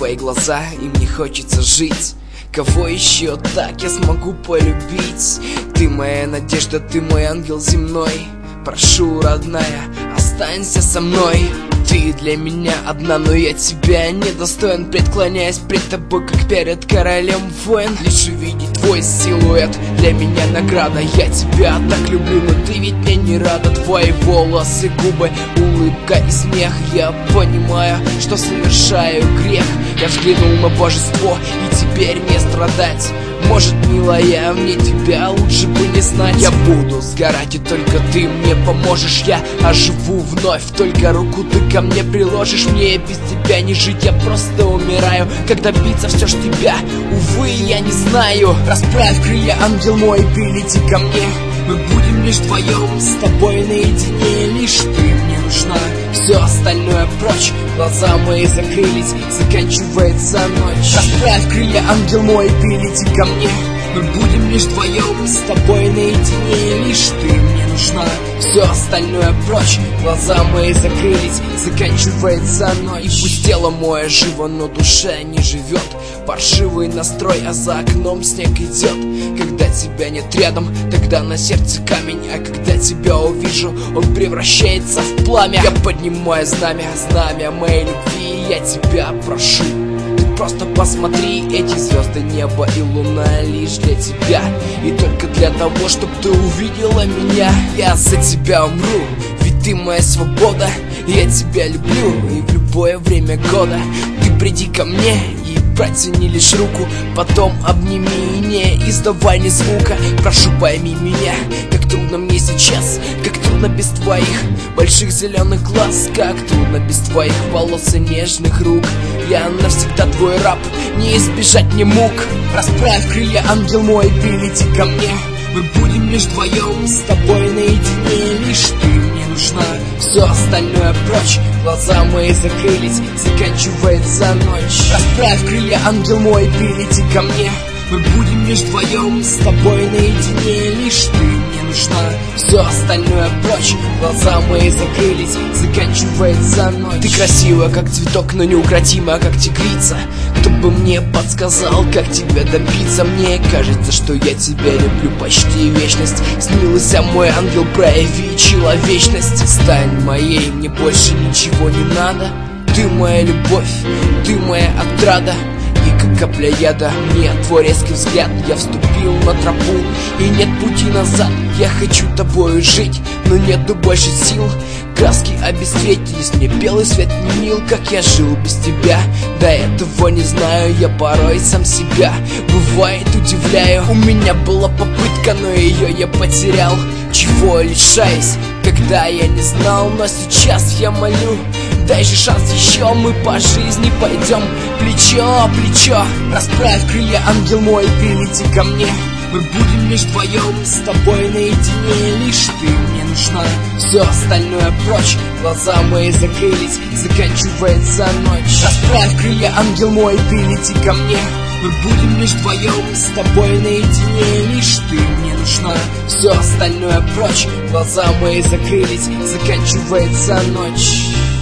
твои глаза, и мне хочется жить. Кого еще так я смогу полюбить? Ты моя надежда, ты мой ангел земной. Прошу, родная, останься со мной. Ты для меня одна, но я тебя недостоин. Преклоняясь пред тобой, как перед королем воин. Лишь увидеть твой силуэт для меня награда. Я тебя так люблю, но ты ведь мне не рада. Твои волосы, губы, улыбка и смех. Я понимаю, что совершаю грех. Я взглянул на божество, и теперь не страдать. Может, милая, мне тебя лучше бы не знать. Я буду сгорать, и только ты мне поможешь. Я оживу вновь, только руку ты ко мне приложишь. Мне без тебя не жить, я просто умираю. Как добиться все ж тебя, увы, я не знаю. Расправь крылья, ангел мой, прилети ко мне. Мы будем лишь вдвоем, с тобой наедине. Лишь ты мне нужна, все остальное прочь. Глаза мои закрылись, заканчивается ночь. Расправь крылья, ангел мой, прилети ко мне. Мы будем лишь вдвоем, с тобой наедине. Лишь ты мне нужна, все остальное прочь. Глаза мои закрылись, заканчивается ночь. И пусть тело мое живо, но душа не живет. Паршивый настрой, а за окном снег идет. Когда тебя нет рядом, тогда на сердце камень. А когда тебя увижу, он превращается в пламя. Я поднимаю знамя, знамя моей любви. Я тебя прошу, просто посмотри, эти звезды, небо и луна лишь для тебя. И только для того, чтобы ты увидела меня. Я за тебя умру, ведь ты моя свобода. Я тебя люблю, и в любое время года. Ты приди ко мне и протяни лишь руку. Потом обними и не издавай ни звука. Прошу, пойми меня, как трудно мне сейчас. Как трудно без твоих больших зеленых глаз. Как трудно без твоих волос и нежных рук. Я навсегда твой раб, не избежать мне мук. Расправь крылья, ангел мой, прилети ко мне. Мы будем лишь вдвоем, с тобой наедине. Лишь ты мне нужна, все остальное прочь. Глаза мои закрылись, заканчивается ночь. Расправь крылья, ангел мой, прилети ко мне. Мы будем лишь вдвоем, с тобой наедине. Лишь ты мне нужна, все остальное прочь. Глаза мои закрылись, заканчивается ночь. Ты красивая, как цветок, но неукротима, как тигрица. Кто бы мне подсказал, как тебя добиться? Мне кажется, что я тебя люблю почти вечность. Снился мой ангел, прояви человечность. Стань моей, мне больше ничего не надо. Ты моя любовь, ты моя отрада. И как капля яда, мне твой резкий взгляд. Я вступил на тропу, и нет пути назад. Я хочу тобою жить, но нету больше сил. Краски обесцветились, мне белый свет не мил. Как я жил без тебя, до этого не знаю. Я порой сам себя, бывает, удивляю. У меня была попытка, но ее я потерял. Чего лишаюсь, когда я не знал. Но сейчас я молю, дай же шанс еще. Мы по жизни пойдем плечо о плечо. Расправь крылья, ангел мой, прилети ко мне. Мы будем лишь вдвоем, с тобой наедине. Лишь ты мне нужна, все остальное прочь. Глаза мои закрылись, заканчивается ночь. Расправь крылья, ангел мой, прилети ко мне. Мы будем лишь вдвоем, с тобой наедине. Лишь ты мне нужна, все остальное прочь. Глаза мои закрылись, заканчивается ночь.